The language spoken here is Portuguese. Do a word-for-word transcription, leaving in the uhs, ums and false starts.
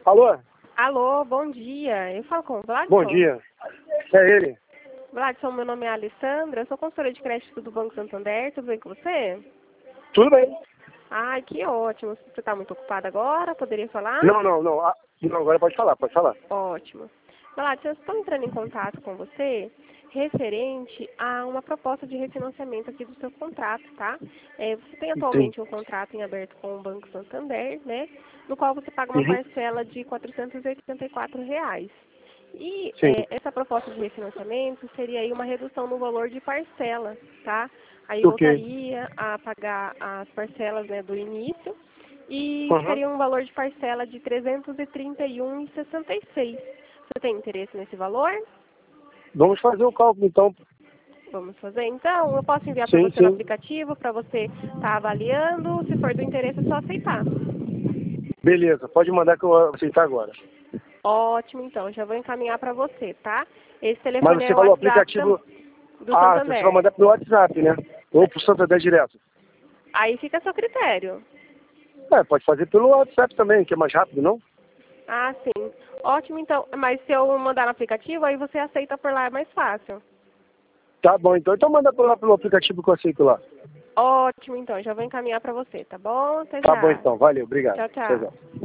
Alô? Alô, bom dia. Eu falo com o Vladson. Bom dia. É ele. Vladson, meu nome é Alessandra, eu sou consultora de crédito do Banco Santander, tudo bem com você? Tudo bem? Ai, que ótimo. Você está muito ocupada agora? Poderia falar? Não, não, não. Ah, não, agora pode falar, pode falar. Ótimo. Vladson, eu estou entrando em contato com você referente a uma proposta de refinanciamento aqui do seu contrato, tá? É, você tem Sim. atualmente um contrato em aberto com o Banco Santander, né? No qual você paga uma Uhum. parcela de quatrocentos e oitenta e quatro reais. E Sim. é, essa proposta de refinanciamento seria aí uma redução no valor de parcela, tá? Aí Ok. voltaria a pagar as parcelas, né, do início e Uhum. ficaria um valor de parcela de trezentos e trinta e um reais e sessenta e seis centavos. Você tem interesse nesse valor? Vamos fazer o cálculo, então. Vamos fazer então. Eu posso enviar para Sim, você no sim. aplicativo para você estar avaliando. Se for do interesse, é só aceitar. Beleza, pode mandar que eu vou aceitar agora. Ótimo, então. Já vou encaminhar para você, tá? Esse Mas telefone você é o falou WhatsApp aplicativo... do Ah, então você vai Santander. mandar pelo WhatsApp, né? Ou pro Santander direto. Aí fica a seu critério. É, pode fazer pelo WhatsApp também, que é mais rápido, não? Ah, sim. Ótimo, então. Mas se eu mandar no aplicativo, aí você aceita por lá, é mais fácil. Tá bom, então. Então manda por lá pelo aplicativo que eu aceito lá. Ótimo, então. Já vou encaminhar para você, tá bom? Até Tá bom, já. então. Valeu, obrigado. Tchau, Até tchau. já.